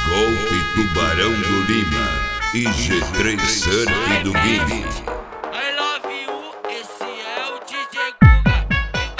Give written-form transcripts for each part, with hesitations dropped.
Golf Tubarão do Lima e G3 Surf do Guine. I love you, esse é o DJ Guga.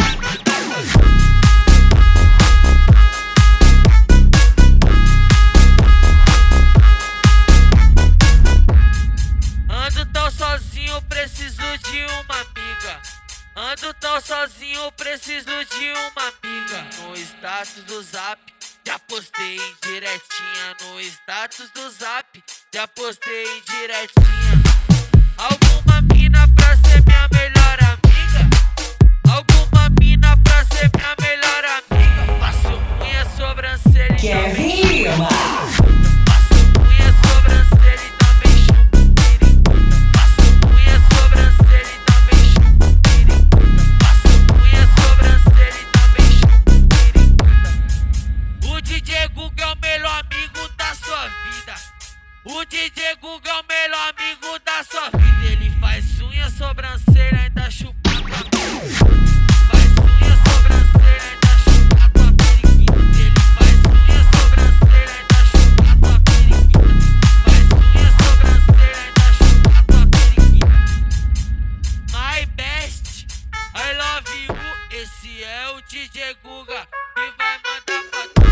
Ando tão sozinho, preciso de uma amiga. Ando tão sozinho, preciso de uma amiga. No status do Zap, já postei direitinha. No status do Zap, já postei direitinha. Alguma mina pra ser minha melhor amiga? Alguma mina pra ser minha melhor amiga? Faço unha, sobrancelha e também Lima. Faço unha, sobrancelha e também chupo perigo. Faço unha, sobrancelha e também chupo perigo. Faço unha, sobrancelha e também chupo perigo. O DJ Guga é o melhor amigo da sua vida. O DJ Guga é o melhor amigo da sua vida. Ele faz unha, sobrancelha, ainda chupa tua periquita. Faz unha, sobrancelha, ainda chupa tua periquita. Ele faz unha, sobrancelha, ainda chupa tua periquita. Faz unha, sobrancelha, ainda chupa tua periquita. My best, I love you. Esse é o DJ Guga que vai mandar pra tu.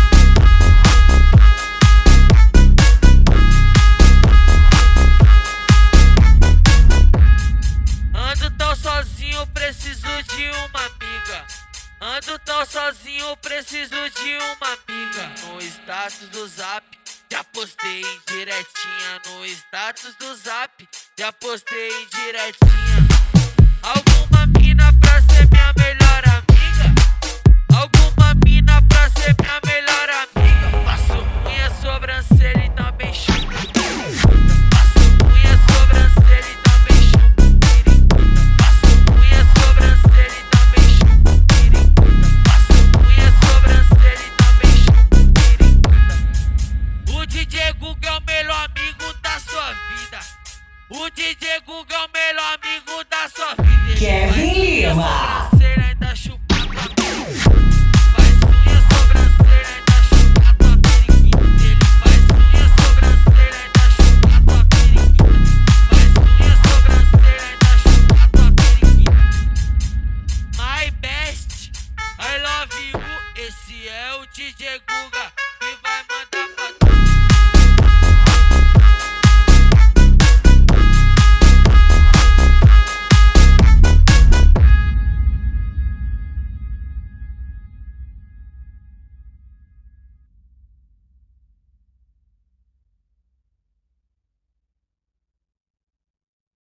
Ando tão sozinho, preciso de uma amiga. Ando tão sozinho, preciso de uma amiga. No status do Zap, já postei direitinha. No status do Zap, já postei direitinha. Alguma mina pra ser minha melhor amiga? Alguma mina pra ser minha melhor amiga? Faço unha, sobrancelha e também chupo perigo. Faço unha, sobrancelha e também chupo perigo. Faço unha, sobrancelha e também chupo perigo. Faço unha, sobrancelha e também chupo perigo. O DJ Guga é o melhor amigo da sua vida. O DJ Guga é o melhor amigo da sua vida. Lima. Sobrancelha, ainda chupa tua periquita. Faz unha, sobrancelha, ainda chupa tua periquita. Ele faz unha, sobrancelha, ainda chupa tua periquita. Faz unha, sobrancelha, ainda chupa tua periquita. My best, I love you. Esse é o DJ Guga.